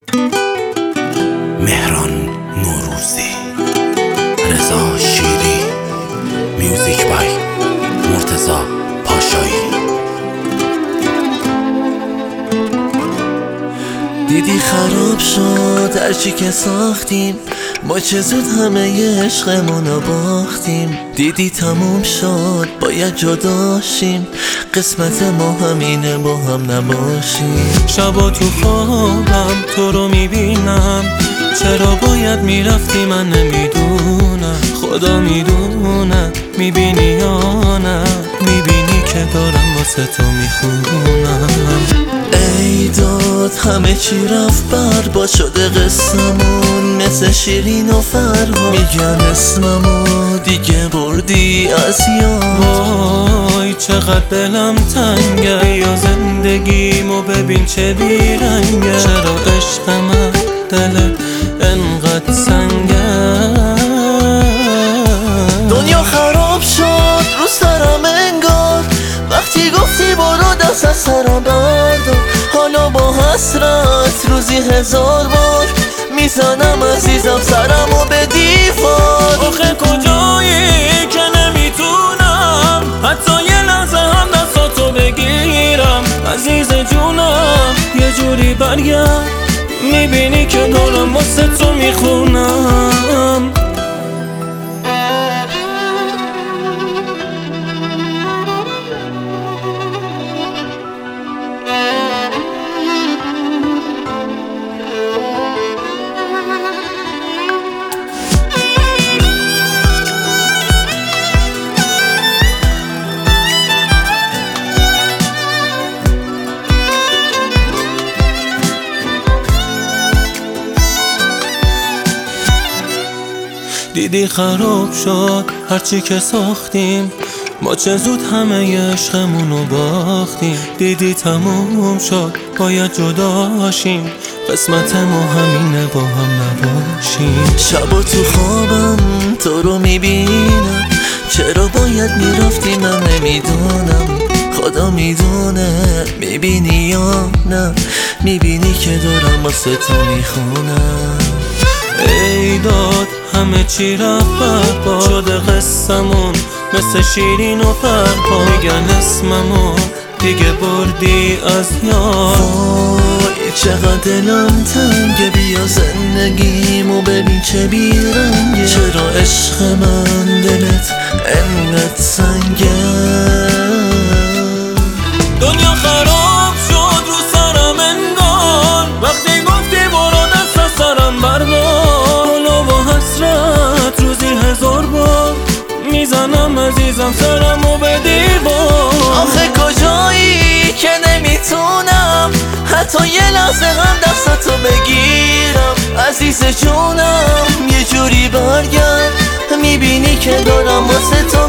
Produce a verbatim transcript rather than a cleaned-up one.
مهران نوروزی، رضا شیری، میوزیک بای مرتضی پاشایی. دیدی خراب شد هرچی که ساختیم، ما چه زود همه عشقمونو باختیم. دیدی تموم شد باید جداشیم، قسمت ما همینه با هم نباشیم. شبا تو خوابم تو رو میبینم، چرا باید میرفتی من نمیدونم. خدا میدونه میبینی یا نه، میبینی که دارم واسه تو میخونم. ای داد همه چی رفت برباد شده قصمون، مثل شیرین و فرها میگن اسممو دیگه بردی از یاد. وای چقدر دلم تنگه، یا زندگیمو ببین چه بیرنگه. چرا عشق من دلت انقدر سنگه؟ دنیا خراب شد رو سرم انگار، وقتی گفتی برو دست از سرم بردار. حالا با حسرت روزی هزار بار میزنم عزیزم سرمو به دیوار. آخه کجایی که نمیتونم حتی یه لحظه هم دستاتو بگیرم. عزیز جونم یه جوری برگرد، میبینی که دارم واسه تو میخونم. دیدی خراب شد هرچی که ساختیم، ما چه زود همه عشقمونو باختیم. دیدی تموم شد باید جداشیم، قسمت ما همینه با هم نباشیم. شبا تو خوابم تو رو میبینم، چرا باید میرفتی من نمیدونم. خدا میدونه میبینی یا نه، میبینی که دارم واسه تو میخونم. ای داد همه چی رفت برباد شده قصمون، مثل شیرین و فرها میگن اسممو دیگه بردی از یاد. وای چقدر دلم تنگه، بیا زندگیمو ببین چه بیرنگه. چرا عشق من دلت انقدر سنگه؟ دنیا خراب شد رو سرم انگار، وقتی گفتی برو دست از سرم بردار. حالا با حسرت روزی هزار بار میزنم عزیزم سرمو به دیوار. آخه کجایی که نمیتونم حتی یه لحظه هم دستاتو بگیرم. عزیز جونم یه جوری برگرد، میبینی که دارم واسه تو